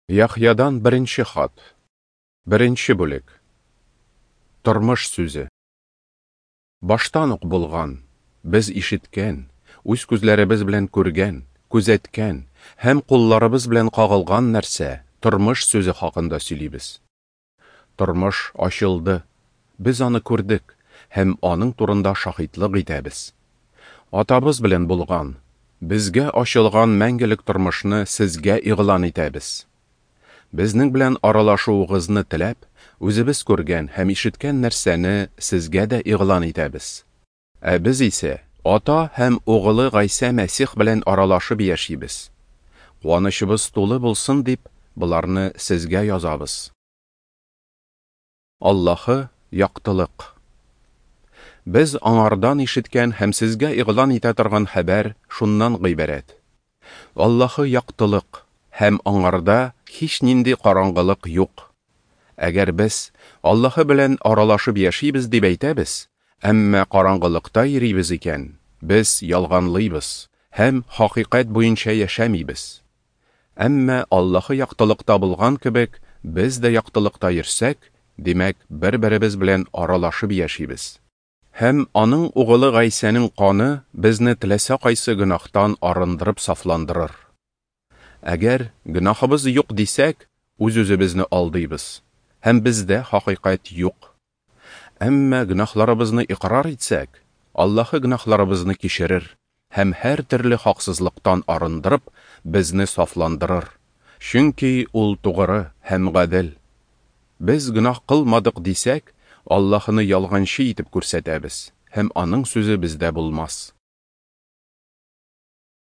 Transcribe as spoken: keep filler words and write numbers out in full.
Яхьядан беренче хат. Беренче бүлек. Тормыш сүзе. Баштан ук булган, без ишеткән, үз күзләребез белән күргән, күзәткән һәм кулларыбыз белән кагылган нәрсә, тормыш сүзе хакында сөйлибез. Тормыш ачылды, без аны күрдек һәм аның турында шаһитлык итәбез. Атабыз белән булган, безгә ачылган мәңгелек тормышны сезгә игълан итәбез. Безнең белән аралашуыгызны теләп, үзебез күргән һәм ишеткән нәрсәне сезгә дә игълан итәбез. Ә без исә ата һәм угылы Гайса Мәсих белән аралашып яшибез. Куанычыбыз тулы булсын дип, буларны сезгә язабыз. Аллаһы яктылык. Без аңардан ишеткән һәм сезгә игълан итә торган хәбәр шуннан гыйбарәт. Аллаһы яктылык һәм аңарда һич нинди караңгылык юк. Әгәр без Аллаһы белән аралашып яшибез дип әйтәбез, әмма караңгылыкта йөрибез икән, без ялганлыйбыз һәм хакыйкать буенча яшәмибез. Әмма Аллаһы яктылыкта булган кебек, без дә яктылыкта йөрсәк, димәк, бер-беребез белән аралашып яшибез. Һәм аның угылы Гайсаның каны безне теләсә кайсы гөнаһтан арындырып сафландырыр. Әгәр гөнаһыбыз юк дисәк, үз-үзебезне алдыйбыз, һәм бездә хакыйкать юк. Әмма гөнаһларыбызны иqrar итсәк, Аллаһы гөнаһларыбызны кичерер һәм һәр төрле хаксызлыктан арындырып, безне сафландырыр. Чөнки ул тугры һәм гадел. Без гөнаһ кылмадык дисәк, Аллаһыны ялганчы итеп күрсәтәбез, һәм аның сүзе бездә булмас.